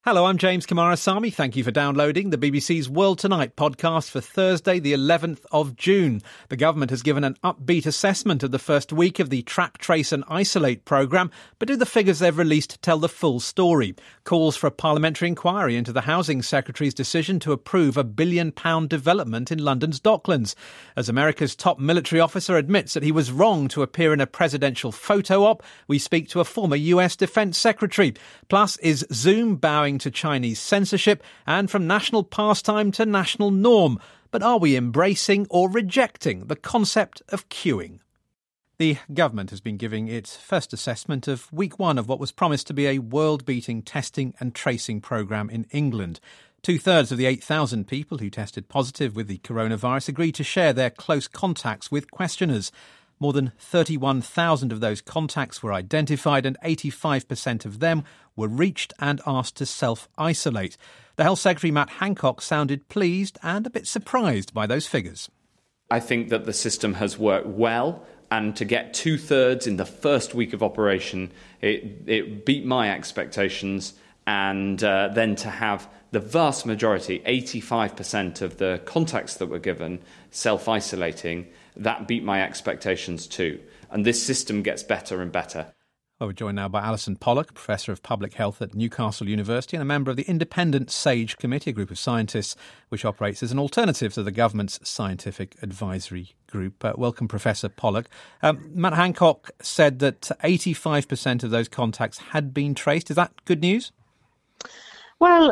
Hello, I'm James Kamarasamy. Thank you for downloading the BBC's World Tonight podcast for Thursday, the 11th of June. The government has given an upbeat assessment of the first week of the Track, Trace and Isolate programme, but do the figures they've released tell the full story? Calls for a parliamentary inquiry into the Housing Secretary's decision to approve a £1 billion development in London's Docklands, as America's top military officer admits that he was wrong to appear in a presidential photo op. We speak to a former US Defence Secretary. Plus, is Zoom bowing to Chinese censorship, and from national pastime to national norm? But are we embracing or rejecting the concept of queuing? The government has been giving its first assessment of week one of what was promised to be a world-beating testing and tracing programme in England. 2/3 of the 8,000 people who tested positive with the coronavirus agreed to share their close contacts with questioners. More than 31,000 of those contacts were identified and 85% of them were reached and asked to self-isolate. The Health Secretary, Matt Hancock, sounded pleased and a bit surprised by those figures. I think that the system has worked well, and to get 2/3 in the first week of operation, it beat my expectations, and then to have the vast majority, 85% of the contacts that were given self-isolating, that beat my expectations too. And this system gets better and better. Well, we're joined now by Alison Pollock, Professor of Public Health at Newcastle University and a member of the Independent SAGE Committee, a group of scientists which operates as an alternative to the government's scientific advisory group. Welcome, Professor Pollock. Matt Hancock said that 85% of those contacts had been traced. Is that good news? Well,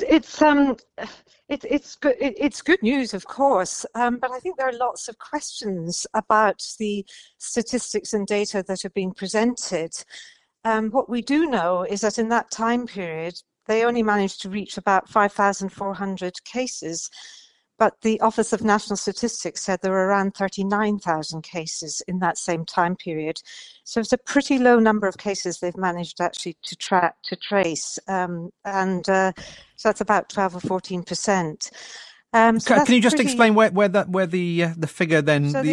it's good news, of course, but I think there are lots of questions about the statistics and data that are being presented. What we do know is that in that time period, they only managed to reach about 5,400 cases, but the Office of National Statistics said there were around 39,000 cases in that same time period. So it's a pretty low number of cases they've managed actually to trace, so that's about 12 or 14%. Can you just explain where the figure then, so the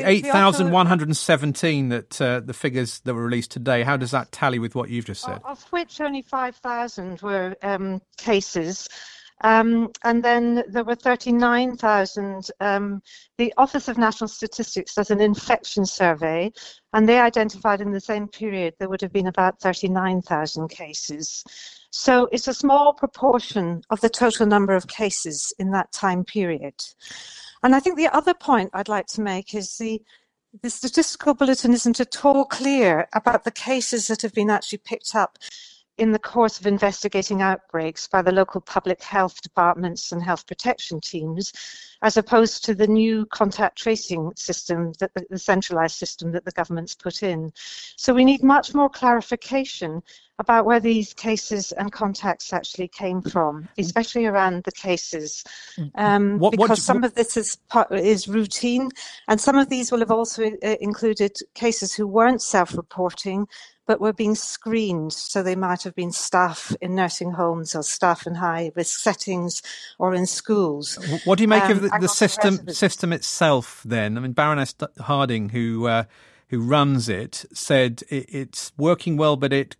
8,117 that the figures that were released today, how does that tally with what you've just said? Of which only 5,000 were cases. And then there were 39,000. The Office of National Statistics does an infection survey, and they identified in the same period there would have been about 39,000 cases. So it's a small proportion of the total number of cases in that time period. And I think the other point I'd like to make is the statistical bulletin isn't at all clear about the cases that have been actually picked up in the course of investigating outbreaks by the local public health departments and health protection teams, as opposed to the new contact tracing system, the centralised system that the government's put in. So we need much more clarification about where these cases and contacts actually came from, especially around the cases, because some of this is routine, and some of these will have also included cases who weren't self-reporting, but were being screened. So they might have been staff in nursing homes or staff in high-risk settings or in schools. What do you make of the system itself then? I mean, Baroness Harding, who runs it, said it's working well, but it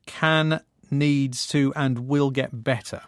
needs to and will get better.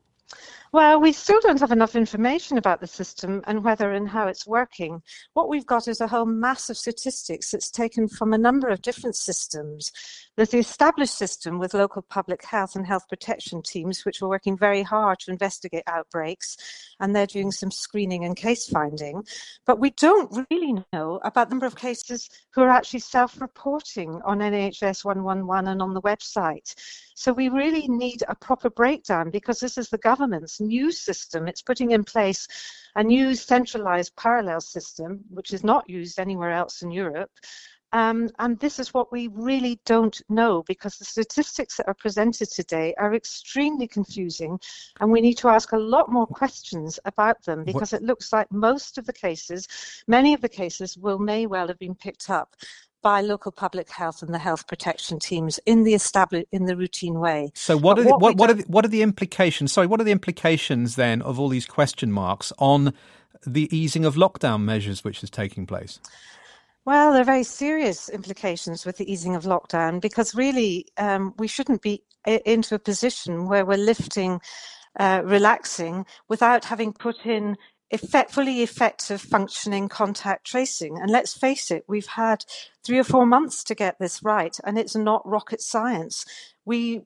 Well, we still don't have enough information about the system and whether and how it's working. What we've got is a whole mass of statistics that's taken from a number of different systems. There's the established system with local public health and health protection teams, which are working very hard to investigate outbreaks, and they're doing some screening and case finding. But we don't really know about the number of cases who are actually self-reporting on NHS 111 and on the website. So we really need a proper breakdown, because this is the government's new system. It's putting in place a new centralised parallel system, which is not used anywhere else in Europe. And this is what we really don't know, because the statistics that are presented today are extremely confusing, and we need to ask a lot more questions about them, because it looks like many of the cases may well have been picked up by local public health and the health protection teams in the routine way. So what are the implications? Sorry, what are the implications then of all these question marks on the easing of lockdown measures which is taking place? Well, there are very serious implications with the easing of lockdown, because really we shouldn't be into a position where we're lifting relaxing without having put in fully effective functioning contact tracing. And let's face it, we've had 3 or 4 months to get this right, and it's not rocket science. We're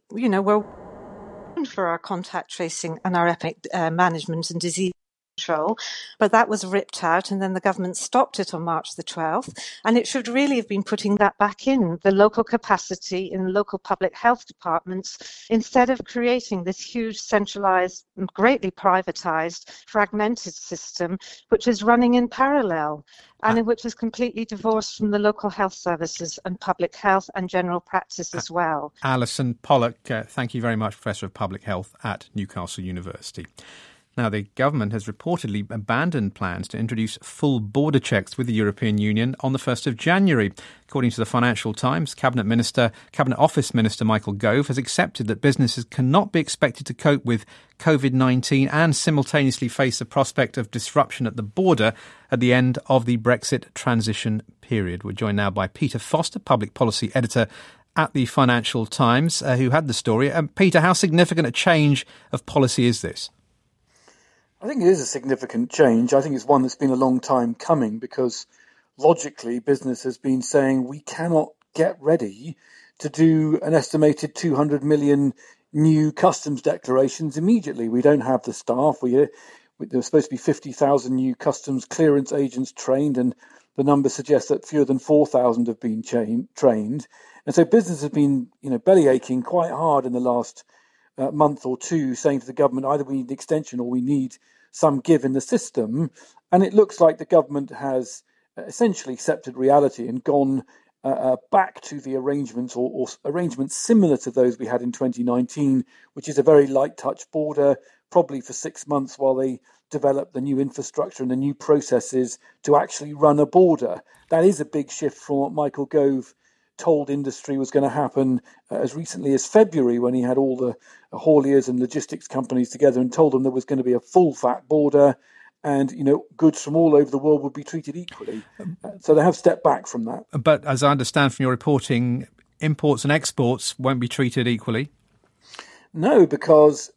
for our contact tracing and our epic management and disease control, but that was ripped out, and then the government stopped it on March the 12th, and it should really have been putting that back in, the local capacity in local public health departments, instead of creating this huge centralised, greatly privatised, fragmented system, which is running in parallel, and in which is completely divorced from the local health services and public health and general practice as well. Alison Pollock, thank you very much, Professor of Public Health at Newcastle University. Now, the government has reportedly abandoned plans to introduce full border checks with the European Union on the 1st of January. According to the Financial Times, Cabinet Office Minister Michael Gove has accepted that businesses cannot be expected to cope with COVID-19 and simultaneously face the prospect of disruption at the border at the end of the Brexit transition period. We're joined now by Peter Foster, Public Policy Editor at the Financial Times, who had the story. Peter, how significant a change of policy is this? I think it is a significant change. I think it's one that's been a long time coming because logically business has been saying we cannot get ready to do an estimated 200 million new customs declarations immediately. We don't have the staff. There were supposed to be 50,000 new customs clearance agents trained, and the numbers suggest that fewer than 4,000 have been trained. And so business has been, belly aching quite hard in the last month or two, saying to the government, either we need an extension or we need some give in the system. And it looks like the government has essentially accepted reality and gone back to the arrangements or arrangements similar to those we had in 2019, which is a very light touch border, probably for 6 months while they develop the new infrastructure and the new processes to actually run a border. That is a big shift from what Michael Gove told industry was going to happen as recently as February, when he had all the hauliers and logistics companies together and told them there was going to be a full fat border and, goods from all over the world would be treated equally. So they have stepped back from that. But as I understand from your reporting, imports and exports won't be treated equally. No, because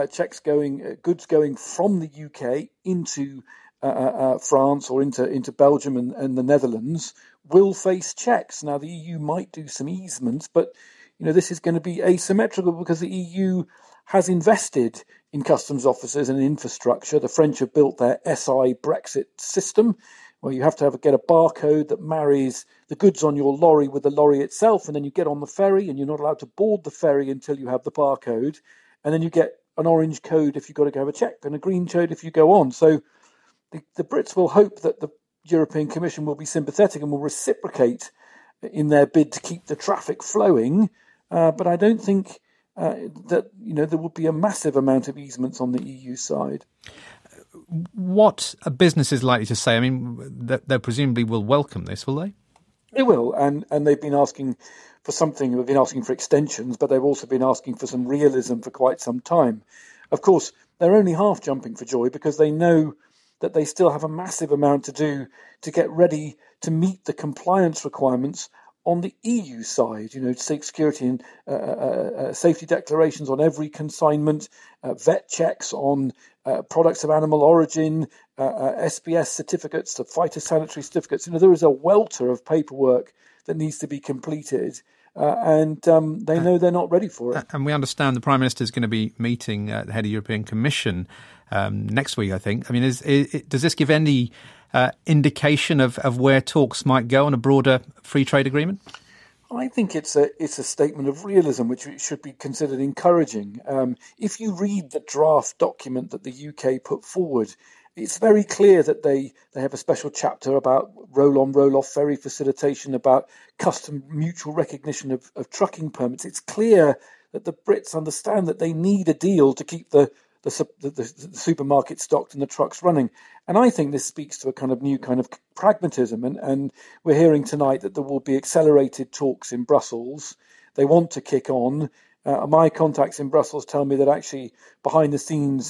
goods going from the UK into France or into Belgium and the Netherlands will face checks. Now, the EU might do some easements, but this is going to be asymmetrical because the EU has invested in customs officers and infrastructure. The French have built their SI Brexit system, where you have to get a barcode that marries the goods on your lorry with the lorry itself, and then you get on the ferry, and you're not allowed to board the ferry until you have the barcode, and then you get an orange code if you've got to go have a check, and a green code if you go on. So the Brits will hope that the European Commission will be sympathetic and will reciprocate in their bid to keep the traffic flowing, but I don't think that there will be a massive amount of easements on the EU side. What are businesses likely to say? I mean, they presumably will welcome this, will they? They will, and they've been asking for something. They've been asking for extensions, but they've also been asking for some realism for quite some time. Of course, they're only half jumping for joy because they know that they still have a massive amount to do to get ready to meet the compliance requirements on the EU side, security and safety declarations on every consignment, vet checks on products of animal origin, SPS certificates, the phytosanitary certificates. There is a welter of paperwork that needs to be completed. And they know they're not ready for it. And we understand the Prime Minister is going to be meeting the head of the European Commission next week, I think. I mean, does this give any indication of where talks might go on a broader free trade agreement? I think it's a statement of realism, which should be considered encouraging. If you read the draft document that the UK put forward, it's very clear that they have a special chapter about roll-on, roll-off ferry facilitation, about custom mutual recognition of trucking permits. It's clear that the Brits understand that they need a deal to keep the supermarket stocked and the trucks running. And I think this speaks to a kind of new kind of pragmatism. And we're hearing tonight that there will be accelerated talks in Brussels. They want to kick on. My contacts in Brussels tell me that actually behind the scenes,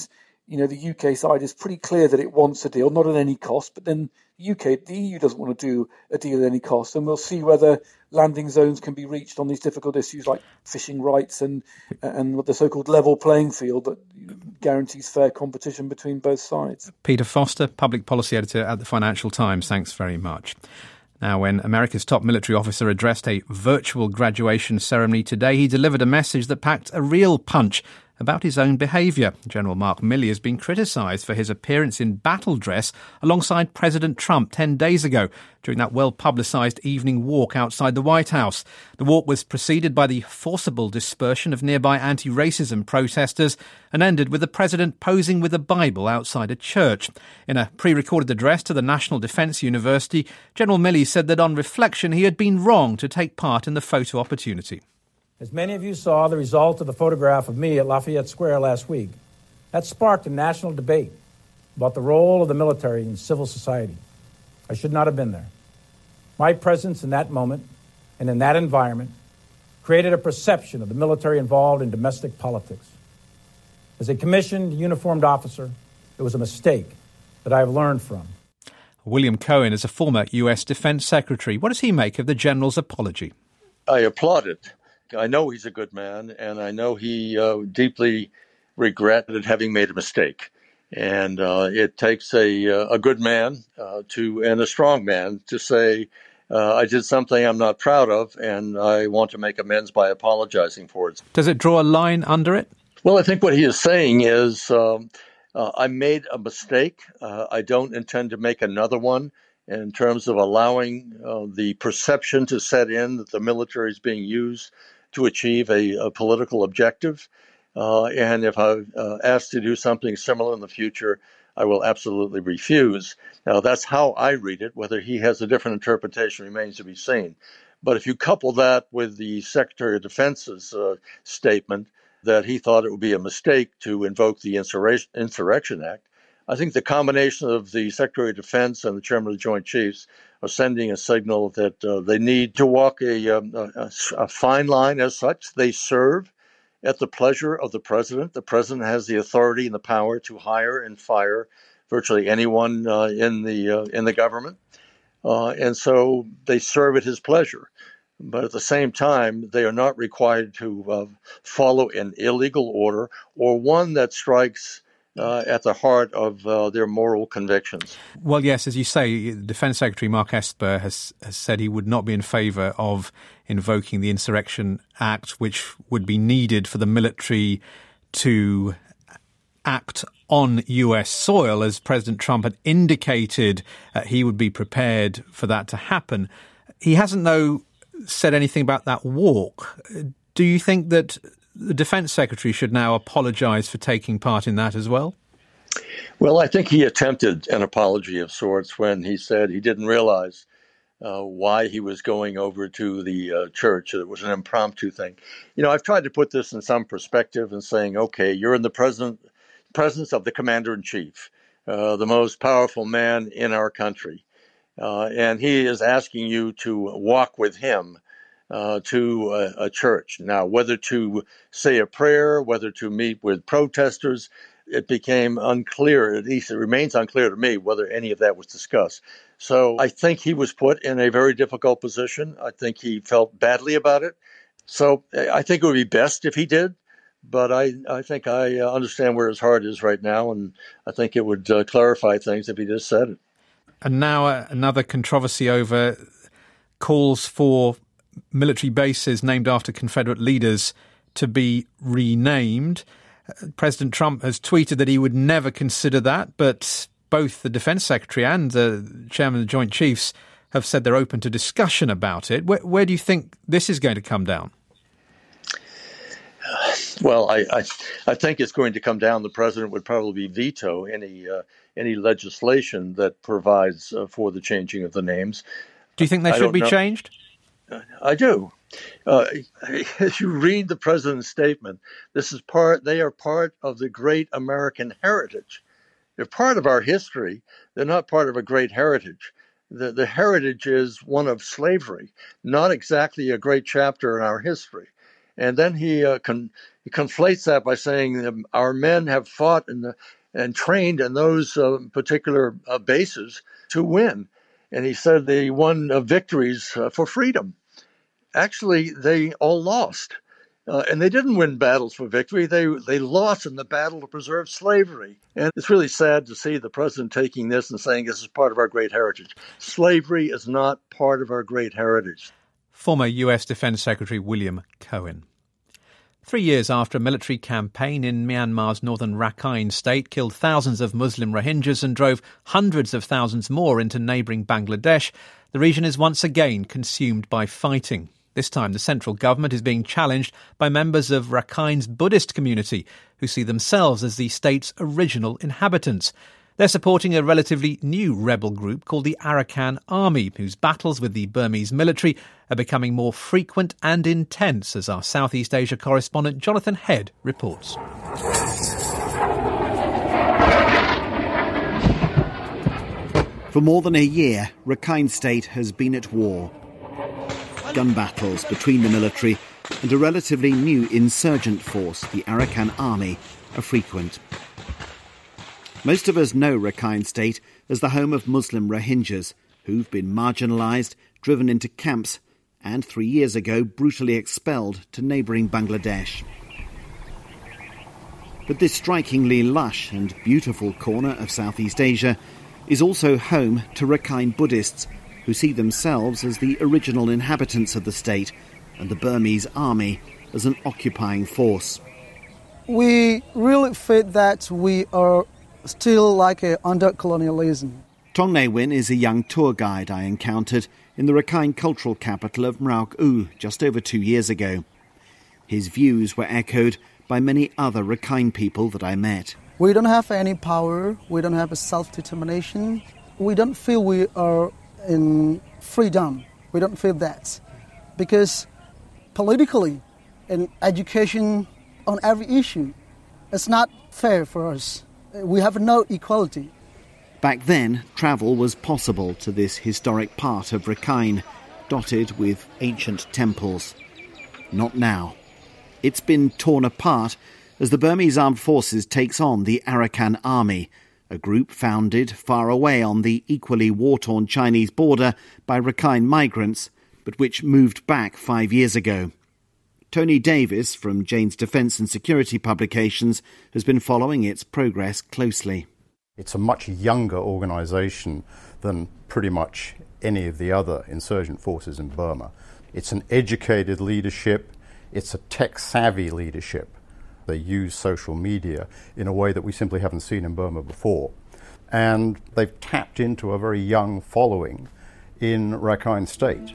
the UK side is pretty clear that it wants a deal, not at any cost, but then the EU doesn't want to do a deal at any cost, and we'll see whether landing zones can be reached on these difficult issues like fishing rights and the so-called level playing field that guarantees fair competition between both sides. Peter Foster, Public Policy Editor at the Financial Times, thanks very much. Now, when America's top military officer addressed a virtual graduation ceremony today, he delivered a message that packed a real punch about his own behaviour. General Mark Milley has been criticised for his appearance in battle dress alongside President Trump 10 days ago during that well-publicised evening walk outside the White House. The walk was preceded by the forcible dispersion of nearby anti-racism protesters and ended with the president posing with a Bible outside a church. In a pre-recorded address to the National Defence University, General Milley said that on reflection he had been wrong to take part in the photo opportunity. As many of you saw the result of the photograph of me at Lafayette Square last week, that sparked a national debate about the role of the military in civil society. I should not have been there. My presence in that moment and in that environment created a perception of the military involved in domestic politics. As a commissioned, uniformed officer, it was a mistake that I have learned from. William Cohen is a former US Defence Secretary. What does he make of the General's apology? I applaud it. I know he's a good man, and I know he deeply regretted having made a mistake. And it takes a good man and a strong man to say, I did something I'm not proud of, and I want to make amends by apologizing for it. Does it draw a line under it? Well, I think what he is saying is, I made a mistake. I don't intend to make another one in terms of allowing the perception to set in that the military is being used to achieve a political objective. And if I'm asked to do something similar in the future, I will absolutely refuse. Now, that's how I read it. Whether he has a different interpretation remains to be seen. But if you couple that with the Secretary of Defense's statement that he thought it would be a mistake to invoke the Insurrection Act, I think the combination of the Secretary of Defense and the Chairman of the Joint Chiefs are sending a signal that they need to walk a fine line as such. They serve at the pleasure of the president. The president has the authority and the power to hire and fire virtually anyone in the government. And so they serve at his pleasure. But at the same time, they are not required to follow an illegal order or one that strikes at the heart of their moral convictions. Well, yes, as you say, Defence Secretary Mark Esper has said he would not be in favour of invoking the Insurrection Act, which would be needed for the military to act on US soil, as President Trump had indicated he would be prepared for that to happen. He hasn't, though, said anything about that walk. Do you think that the Defence Secretary should now apologise for taking part in that as well? Well, I think he attempted an apology of sorts when he said he didn't realize why he was going over to the church. It was an impromptu thing. I've tried to put this in some perspective and saying, okay, you're in the presence of the Commander-in-Chief, the most powerful man in our country. And he is asking you to walk with him to a church. Now, whether to say a prayer, whether to meet with protesters, it became unclear. At least it remains unclear to me whether any of that was discussed. So I think he was put in a very difficult position. I think he felt badly about it. So I think it would be best if he did. But I think I understand where his heart is right now, and I think it would clarify things if he just said it. And now another controversy over calls for military bases named after Confederate leaders to be renamed. President Trump has tweeted that he would never consider that, but both the Defence Secretary and the Chairman of the Joint Chiefs have said they're open to discussion about it. Where do you think this is going to come down? Well, I think it's going to come down. The president would probably veto any legislation that provides for the changing of the names. Do you think they should be changed? I do. If you read the president's statement, they are part of the great American heritage. They're part of our history. They're not part of a great heritage. The heritage is one of slavery, not exactly a great chapter in our history. And then he conflates that by saying our men have fought and trained in those particular bases to win. And he said they won victories for freedom. Actually, they all lost. And they didn't win battles for victory. They lost in the battle to preserve slavery. And it's really sad to see the president taking this and saying this is part of our great heritage. Slavery is not part of our great heritage. Former US Defence Secretary William Cohen. 3 years after a military campaign in Myanmar's northern Rakhine state killed thousands of Muslim Rohingyas and drove hundreds of thousands more into neighbouring Bangladesh, the region is once again consumed by fighting. This time the central government is being challenged by members of Rakhine's Buddhist community, who see themselves as the state's original inhabitants. They're supporting a relatively new rebel group called the Arakan Army, whose battles with the Burmese military are becoming more frequent and intense, as our Southeast Asia correspondent Jonathan Head reports. For more than a year, Rakhine State has been at war. Gun battles between the military and a relatively new insurgent force, the Arakan Army, are frequent. Most of us know Rakhine State as the home of Muslim Rohingyas, who've been marginalised, driven into camps, and 3 years ago brutally expelled to neighbouring Bangladesh. But this strikingly lush and beautiful corner of Southeast Asia is also home to Rakhine Buddhists, who see themselves as the original inhabitants of the state and the Burmese army as an occupying force. We really feel that we are still like under colonialism. Tong Ne Win is a young tour guide I encountered in the Rakhine cultural capital of Mrauk U just over 2 years ago. His views were echoed by many other Rakhine people that I met. We don't have any power, we don't have a self-determination, we don't feel we are in freedom, we don't feel that. Because politically, in education, on every issue, it's not fair for us. We have no equality. Back then, travel was possible to this historic part of Rakhine, dotted with ancient temples. Not now. It's been torn apart as the Burmese Armed Forces takes on the Arakan Army, a group founded far away on the equally war-torn Chinese border by Rakhine migrants, but which moved back 5 years ago. Tony Davis from Jane's Defence and Security Publications has been following its progress closely. It's a much younger organisation than pretty much any of the other insurgent forces in Burma. It's an educated leadership, it's a tech-savvy leadership. They use social media in a way that we simply haven't seen in Burma before. And they've tapped into a very young following in Rakhine State.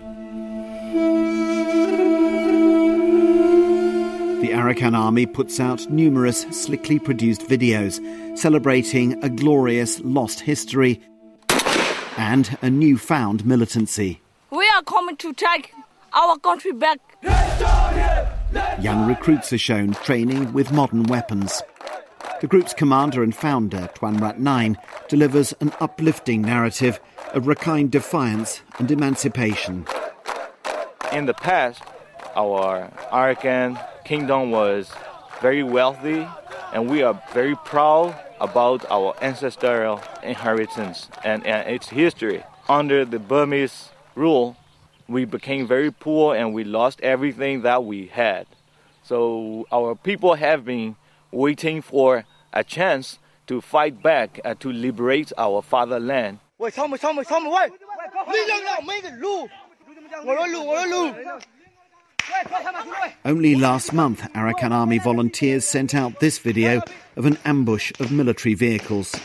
The Arakan Army puts out numerous slickly produced videos celebrating a glorious lost history and a newfound militancy. We are coming to take our country back. Young recruits are shown training with modern weapons. The group's commander and founder, Tuan Rat 9, delivers an uplifting narrative of Rakhine defiance and emancipation. In the past, our Arakan kingdom was very wealthy, and we are very proud about our ancestral inheritance and its history. Under the Burmese rule, we became very poor and we lost everything that we had. So our people have been waiting for a chance to fight back and to liberate our fatherland. Only last month, Arakan Army volunteers sent out this video of an ambush of military vehicles.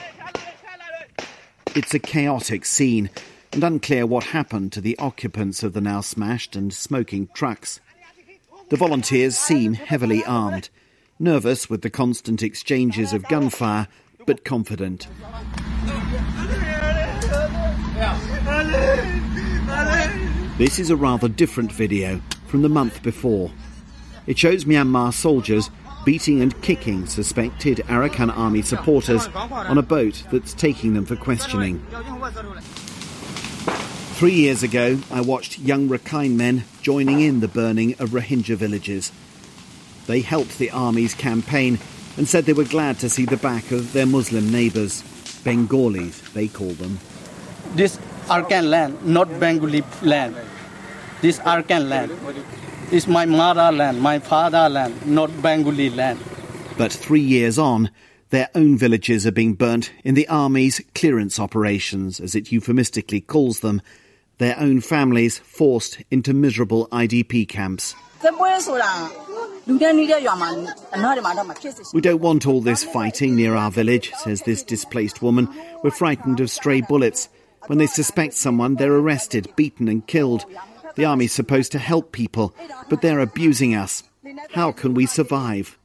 It's a chaotic scene, and unclear what happened to the occupants of the now smashed and smoking trucks. The volunteers seem heavily armed, nervous with the constant exchanges of gunfire, but confident. This is a rather different video from the month before. It shows Myanmar soldiers beating and kicking suspected Arakan Army supporters on a boat that's taking them for questioning. 3 years ago, I watched young Rakhine men joining in the burning of Rohingya villages. They helped the army's campaign and said they were glad to see the back of their Muslim neighbours, Bengalis, they call them. This Arakan land, not Bengali land. This Arakan land is my motherland, my fatherland, not Bengali land. But 3 years on, their own villages are being burnt in the army's clearance operations, as it euphemistically calls them, their own families forced into miserable IDP camps. We don't want all this fighting near our village, says this displaced woman. We're frightened of stray bullets. When they suspect someone, they're arrested, beaten and killed. The army's supposed to help people, but they're abusing us. How can we survive?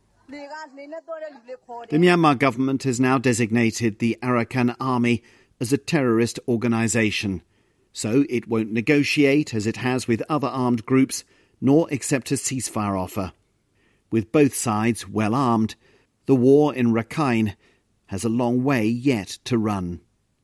The Myanmar government has now designated the Arakan Army as a terrorist organisation. So it won't negotiate, as it has with other armed groups, nor accept a ceasefire offer. With both sides well armed, the war in Rakhine has a long way yet to run.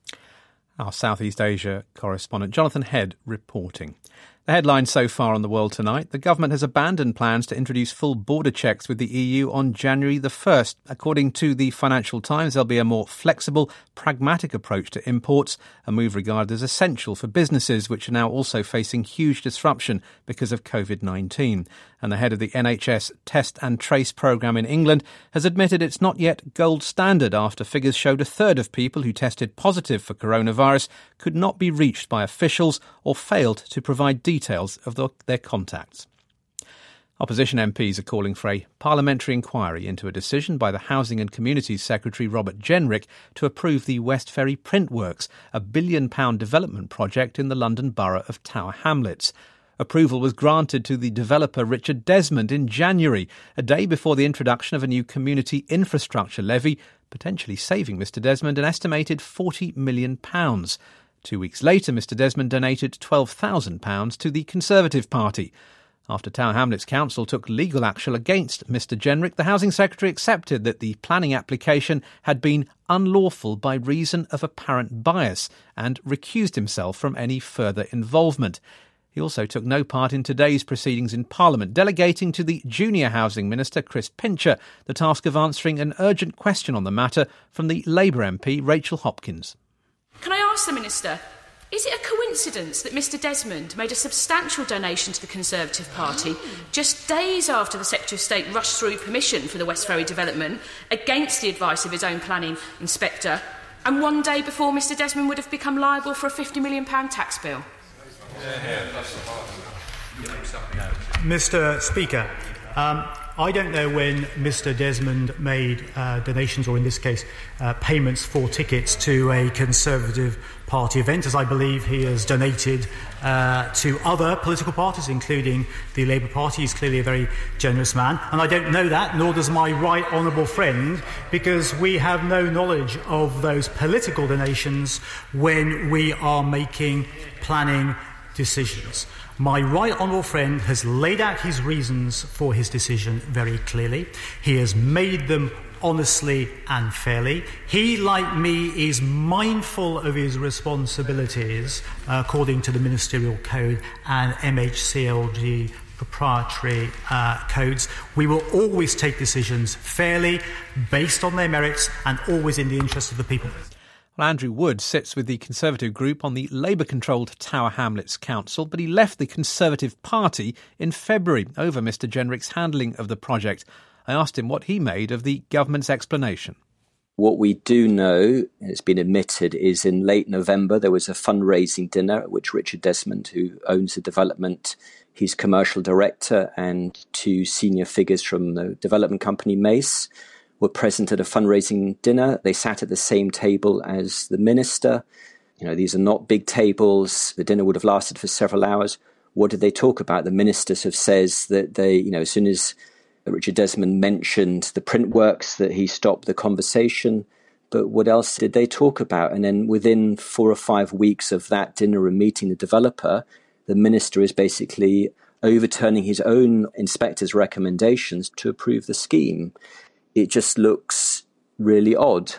Our Southeast Asia correspondent Jonathan Head reporting. The headlines so far on the world tonight: the government has abandoned plans to introduce full border checks with the EU on January the 1st. According to the Financial Times, there'll be a more flexible, pragmatic approach to imports, a move regarded as essential for businesses, which are now also facing huge disruption because of COVID-19. And the head of the NHS Test and Trace programme in England has admitted it's not yet gold standard after figures showed a third of people who tested positive for coronavirus could not be reached by officials or failed to provide details of their contacts. Opposition MPs are calling for a parliamentary inquiry into a decision by the Housing and Communities Secretary Robert Jenrick to approve the West Ferry Print Works, a £1 billion development project in the London borough of Tower Hamlets. Approval was granted to the developer Richard Desmond in January, a day before the introduction of a new community infrastructure levy, potentially saving Mr Desmond an estimated £40 million. 2 weeks later, Mr Desmond donated £12,000 to the Conservative Party. After Tower Hamlets Council took legal action against Mr Jenrick, the Housing Secretary accepted that the planning application had been unlawful by reason of apparent bias and recused himself from any further involvement. He also took no part in today's proceedings in Parliament, delegating to the junior Housing Minister, Chris Pincher, the task of answering an urgent question on the matter from the Labour MP, Rachel Hopkins. Can I ask the Minister, is it a coincidence that Mr Desmond made a substantial donation to the Conservative Party just days after the Secretary of State rushed through permission for the West Ferry development against the advice of his own planning inspector, and one day before Mr Desmond would have become liable for a £50 million tax bill? Mr Speaker, I don't know when Mr Desmond made donations, or in this case payments for tickets to a Conservative Party event, as I believe he has donated to other political parties, including the Labour Party. He's clearly a very generous man, and I don't know that, nor does my right honourable friend, because we have no knowledge of those political donations when we are making planning decisions. My right honourable friend has laid out his reasons for his decision very clearly. He has made them honestly and fairly. He, like me, is mindful of his responsibilities according to the Ministerial Code and MHCLG proprietary codes. We will always take decisions fairly, based on their merits, and always in the interest of the people. Well, Andrew Wood sits with the Conservative group on the Labour-controlled Tower Hamlets Council, but he left the Conservative Party in February over Mr Jenrick's handling of the project. I asked him what he made of the government's explanation. What we do know, it's been admitted, is in late November there was a fundraising dinner at which Richard Desmond, who owns the development, his commercial director, and two senior figures from the development company Mace were present at a fundraising dinner. They sat at the same table as the minister. You know, these are not big tables. The dinner would have lasted for several hours. What did they talk about? The ministers have says that they, as soon as Richard Desmond mentioned the print works, that he stopped the conversation. But what else did they talk about? And then within 4 or 5 weeks of that dinner and meeting the developer, the minister is basically overturning his own inspector's recommendations to approve the scheme. It just looks really odd.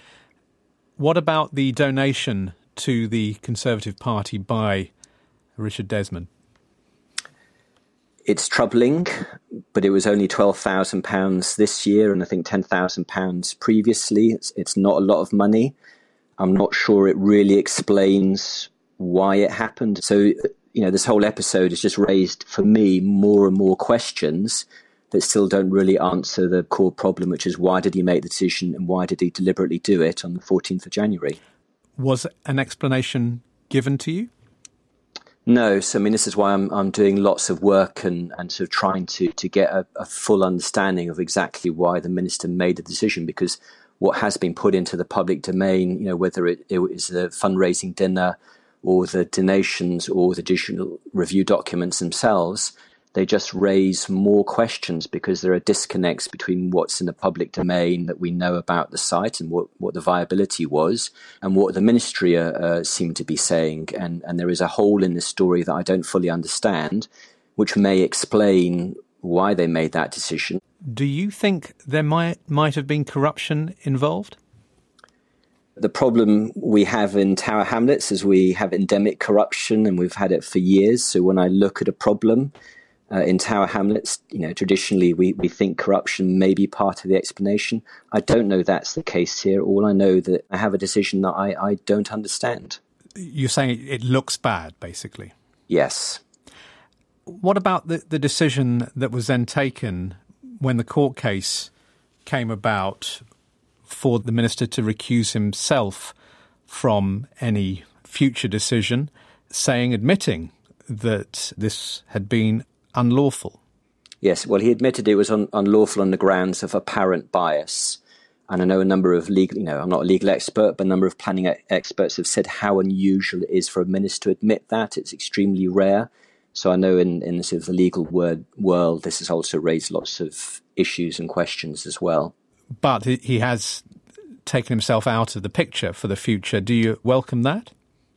What about the donation to the Conservative Party by Richard Desmond? It's troubling, but it was only £12,000 this year and I think £10,000 previously. It's not a lot of money. I'm not sure it really explains why it happened. So, this whole episode has just raised, for me, more and more questions that still don't really answer the core problem, which is why did he make the decision and why did he deliberately do it on the 14th of January? Was an explanation given to you? No. So, this is why I'm doing lots of work and sort of trying to get a full understanding of exactly why the minister made the decision, because what has been put into the public domain, whether it is the fundraising dinner or the donations or the judicial review documents themselves, they just raise more questions because there are disconnects between what's in the public domain that we know about the site and what the viability was and what the ministry seemed to be saying. And there is a hole in this story that I don't fully understand, which may explain why they made that decision. Do you think there might have been corruption involved? The problem we have in Tower Hamlets is we have endemic corruption and we've had it for years. So when I look at a problem in Tower Hamlets, traditionally we think corruption may be part of the explanation. I don't know that's the case here. All I know that I have a decision that I don't understand. You're saying it looks bad, basically? Yes. What about the decision that was then taken when the court case came about for the minister to recuse himself from any future decision, admitting that this had been unlawful? Yes, well, he admitted it was unlawful on the grounds of apparent bias. And I know a number of legal, I'm not a legal expert, but a number of planning experts have said how unusual it is for a minister to admit that. It's extremely rare. So I know in the sort of the legal world, this has also raised lots of issues and questions as well. But he has taken himself out of the picture for the future. Do you welcome that?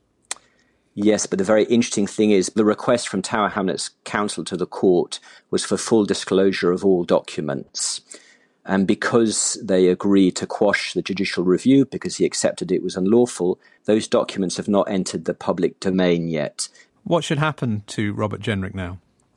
Yes, but the very interesting thing is the request from Tower Hamlets Council to the court was for full disclosure of all documents. And because they agreed to quash the judicial review, because he accepted it was unlawful, those documents have not entered the public domain yet. What should happen to Robert Jenrick now?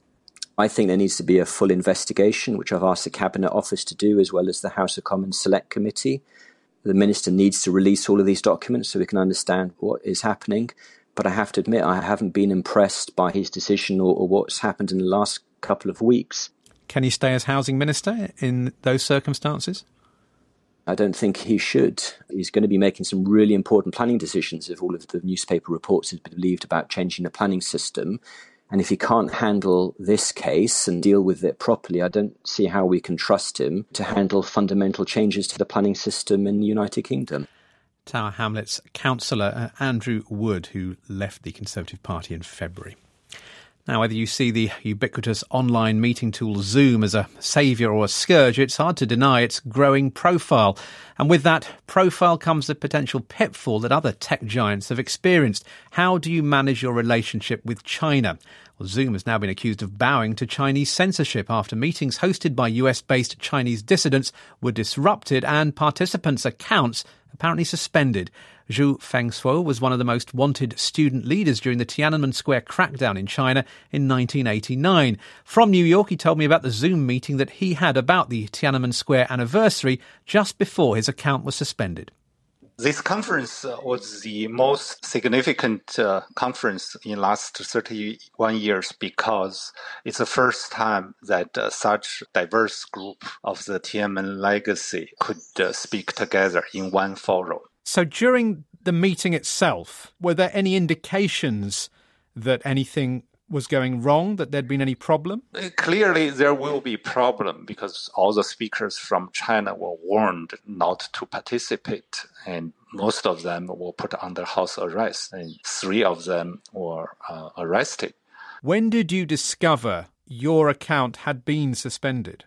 I think there needs to be a full investigation, which I've asked the Cabinet Office to do, as well as the House of Commons Select Committee. The Minister needs to release all of these documents so we can understand what is happening. But I have to admit, I haven't been impressed by his decision or what's happened in the last couple of weeks. Can he stay as Housing Minister in those circumstances? I don't think he should. He's going to be making some really important planning decisions if all of the newspaper reports have been believed about changing the planning system. And if he can't handle this case and deal with it properly, I don't see how we can trust him to handle fundamental changes to the planning system in the United Kingdom. Tower Hamlets councillor Andrew Wood, who left the Conservative Party in February. Now, whether you see the ubiquitous online meeting tool Zoom as a saviour or a scourge, it's hard to deny its growing profile. And with that profile comes the potential pitfall that other tech giants have experienced. How do you manage your relationship with China? Well, Zoom has now been accused of bowing to Chinese censorship after meetings hosted by US-based Chinese dissidents were disrupted and participants' accounts apparently suspended. Zhu Fengshuo was one of the most wanted student leaders during the Tiananmen Square crackdown in China in 1989. From New York, he told me about the Zoom meeting that he had about the Tiananmen Square anniversary just before his account was suspended. This conference was the most significant conference in the last 31 years because it's the first time that such diverse group of the Tiananmen legacy could speak together in one forum. So during the meeting itself, were there any indications that anything was going wrong, that there'd been any problem? Clearly, there will be problem because all the speakers from China were warned not to participate, and most of them were put under house arrest, and 3 of them were arrested. When did you discover your account had been suspended?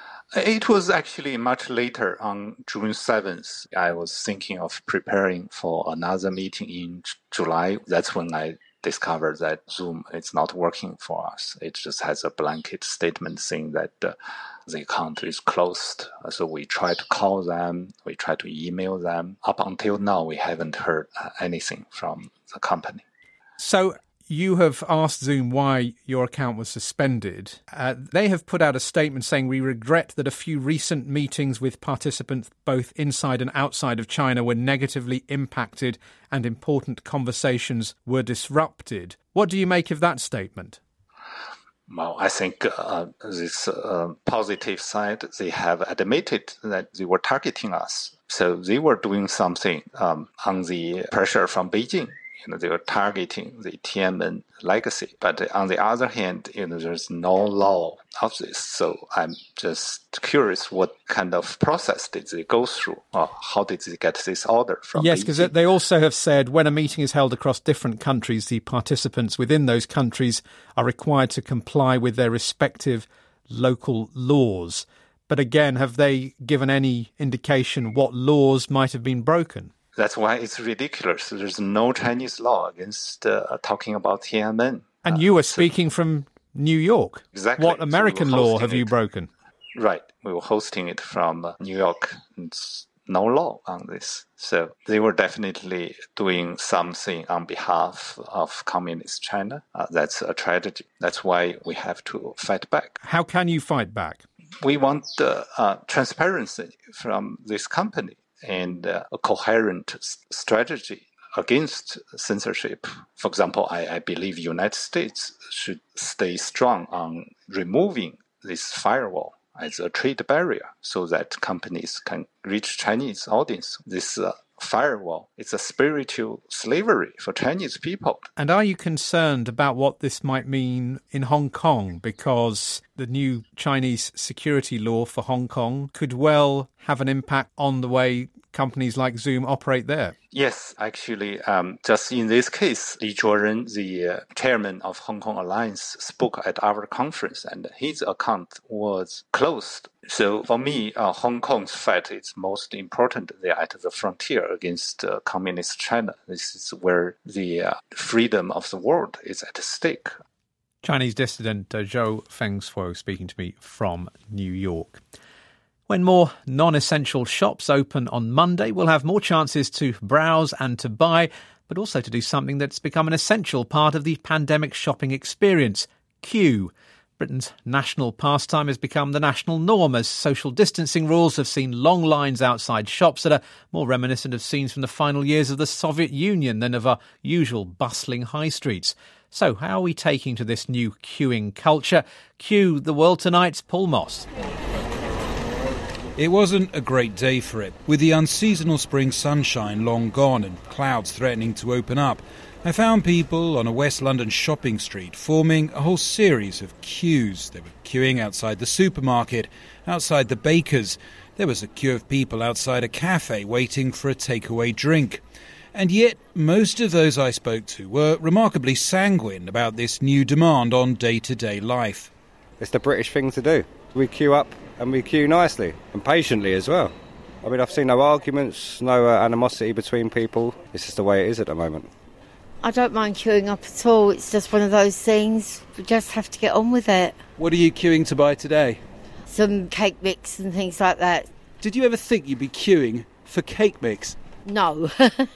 It was actually much later, on June 7th. I was thinking of preparing for another meeting in July. That's when I discovered that Zoom is not working for us. It just has a blanket statement saying that the account is closed. So we tried to call them, we tried to email them. Up until now, we haven't heard anything from the company. So You have asked Zoom why your account was suspended. They have put out a statement saying, "We regret that a few recent meetings with participants both inside and outside of China were negatively impacted and important conversations were disrupted." What do you make of that statement? Well, I think this positive side, they have admitted that they were targeting us. So they were doing something on the pressure from Beijing. They were targeting the Tiananmen legacy. But on the other hand, there's no law of this. So I'm just curious, what kind of process did they go through? Or how did they get this order from Yes, Beijing? because they also have said when a meeting is held across different countries, the participants within those countries are required to comply with their respective local laws. But again, have they given any indication what laws might have been broken? That's why it's ridiculous. There's no Chinese law against talking about Tiananmen. And you were speaking from New York. Exactly. What American law have you broken? Right. We were hosting it from New York. It's no law on this. So they were definitely doing something on behalf of Communist China. That's a tragedy. That's why we have to fight back. How can you fight back? We want transparency from this company and a coherent strategy against censorship. For example, I believe United States should stay strong on removing this firewall as a trade barrier so that companies can reach Chinese audience. This firewall is a spiritual slavery for Chinese people. And are you concerned about what this might mean in Hong Kong? Because the new Chinese security law for Hong Kong could well have an impact on the way companies like Zoom operate there. Yes, actually, just in this case, Li Zhuoren, the chairman of Hong Kong Alliance, spoke at our conference and his account was closed. So for me, Hong Kong's fight is most important. They're at the frontier against Communist China. This is where the freedom of the world is at stake. Chinese dissident Zhou Fengshuo speaking to me from New York. When more non-essential shops open on Monday, we'll have more chances to browse and to buy, but also to do something that's become an essential part of the pandemic shopping experience, queue. Britain's national pastime has become the national norm as social distancing rules have seen long lines outside shops that are more reminiscent of scenes from the final years of the Soviet Union than of our usual bustling high streets. So how are we taking to this new queuing culture? Cue The World Tonight's Paul Moss. It wasn't a great day for it. With the unseasonal spring sunshine long gone and clouds threatening to open up, I found people on a West London shopping street forming a whole series of queues. They were queuing outside the supermarket, outside the baker's. There was a queue of people outside a cafe waiting for a takeaway drink. And yet, most of those I spoke to were remarkably sanguine about this new demand on day-to-day life. It's the British thing to do. We queue up and we queue nicely and patiently as well. I mean, I've seen no arguments, no animosity between people. It's just the way it is at the moment. I don't mind queuing up at all. It's just one of those things. We just have to get on with it. What are you queuing to buy today? Some cake mix and things like that. Did you ever think you'd be queuing for cake mix? No,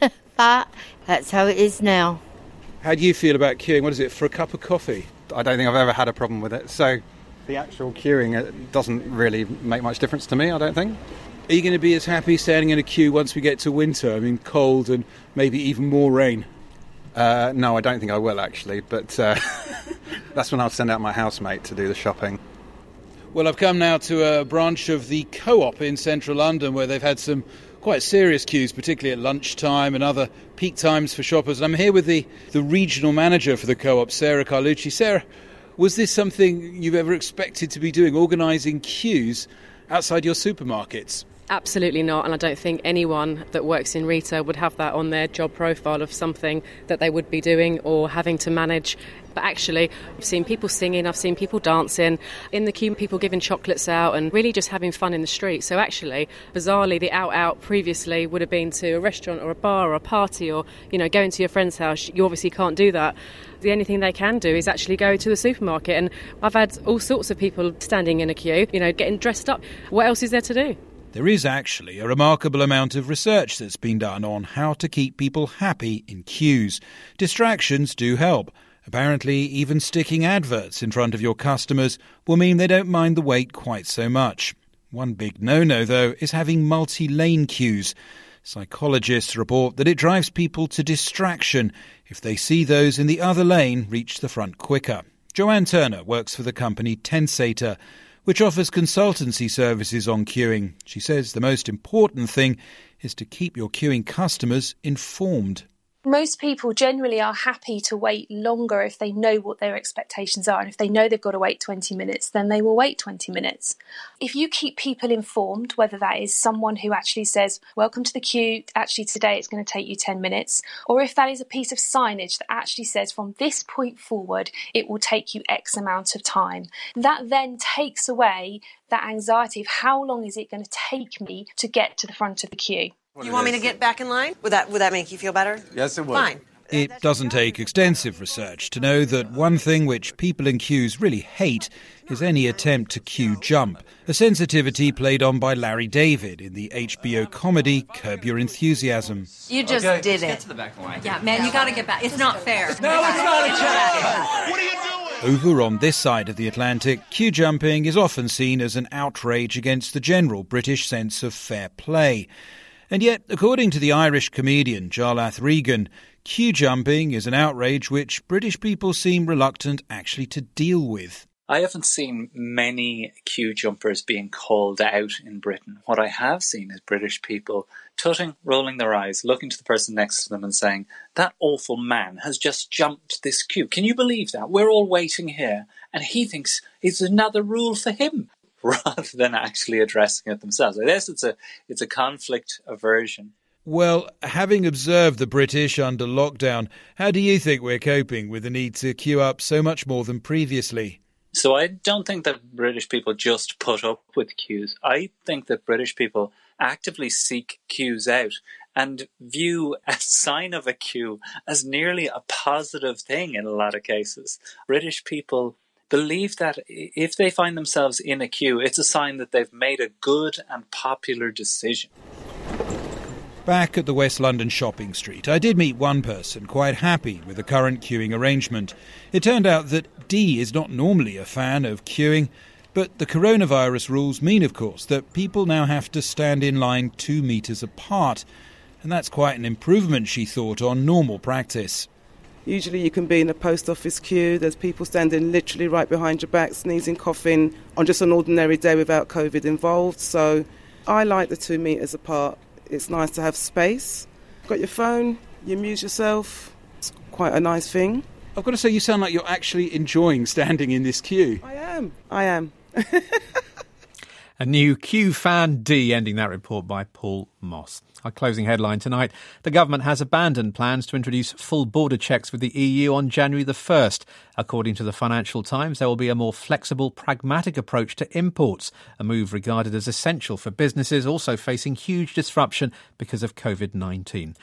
but that's how it is now. How do you feel about queuing? What is it, for a cup of coffee? I don't think I've ever had a problem with it. So the actual queuing doesn't really make much difference to me, I don't think. Are you going to be as happy standing in a queue once we get to winter? I mean, cold and maybe even more rain. No, I don't think I will, actually. But that's when I'll send out my housemate to do the shopping. Well, I've come now to a branch of the Co-op in central London where they've had some quite serious queues, particularly at lunchtime and other peak times for shoppers. And I'm here with the regional manager for the Co-op, Sarah Carlucci. Sarah, was this something you've ever expected to be doing, organising queues outside your supermarkets? Absolutely not, and I don't think anyone that works in retail would have that on their job profile of something that they would be doing or having to manage. But actually, I've seen people singing, I've seen people dancing in the queue, people giving chocolates out and really just having fun in the street. So actually, bizarrely, the out previously would have been to a restaurant or a bar or a party or, going to your friend's house. You obviously can't do that. The only thing they can do is actually go to the supermarket. And I've had all sorts of people standing in a queue, getting dressed up. What else is there to do? There is actually a remarkable amount of research that's been done on how to keep people happy in queues. Distractions do help. Apparently, even sticking adverts in front of your customers will mean they don't mind the wait quite so much. One big no-no, though, is having multi-lane queues. Psychologists report that it drives people to distraction if they see those in the other lane reach the front quicker. Joanne Turner works for the company Tensata, which offers consultancy services on queuing. She says the most important thing is to keep your queuing customers informed. Most people generally are happy to wait longer if they know what their expectations are. And if they know they've got to wait 20 minutes, then they will wait 20 minutes. If you keep people informed, whether that is someone who actually says, welcome to the queue, actually today it's going to take you 10 minutes, or if that is a piece of signage that actually says from this point forward, it will take you X amount of time, that then takes away that anxiety of how long is it going to take me to get to the front of the queue. You want me to get back in line? Would that make you feel better? Yes, it would. Fine. It doesn't take extensive research to know that one thing which people in queues really hate is any attempt to queue jump, a sensitivity played on by Larry David in the HBO comedy Curb Your Enthusiasm. You just did it. Get to the back line. Yeah, man, you got to get back. It's not fair. No, it's not a joke. What are you doing? Over on this side of the Atlantic, queue jumping is often seen as an outrage against the general British sense of fair play. And yet, according to the Irish comedian Jarlath Regan, queue jumping is an outrage which British people seem reluctant actually to deal with. I haven't seen many queue jumpers being called out in Britain. What I have seen is British people tutting, rolling their eyes, looking to the person next to them and saying, that awful man has just jumped this queue. Can you believe that? We're all waiting here and he thinks it's another rule for him, rather than actually addressing it themselves. I guess it's a conflict aversion. Well, having observed the British under lockdown, how do you think we're coping with the need to queue up so much more than previously? So I don't think that British people just put up with queues. I think that British people actively seek queues out and view a sign of a queue as nearly a positive thing in a lot of cases. British people believe that if they find themselves in a queue, it's a sign that they've made a good and popular decision. Back at the West London shopping street, I did meet one person quite happy with the current queuing arrangement. It turned out that Dee is not normally a fan of queuing, but the coronavirus rules mean, of course, that people now have to stand in line 2 metres apart. And that's quite an improvement, she thought, on normal practice. Usually you can be in a post office queue, there's people standing literally right behind your back, sneezing, coughing, on just an ordinary day without COVID involved. So I like the 2 metres apart. It's nice to have space. Got your phone, you amuse yourself. It's quite a nice thing. I've got to say, you sound like you're actually enjoying standing in this queue. I am. A new queue fan D, ending that report by Paul Moss. Our closing headline tonight: the government has abandoned plans to introduce full border checks with the EU on January the 1st. According to the Financial Times, there will be a more flexible, pragmatic approach to imports, a move regarded as essential for businesses also facing huge disruption because of COVID-19.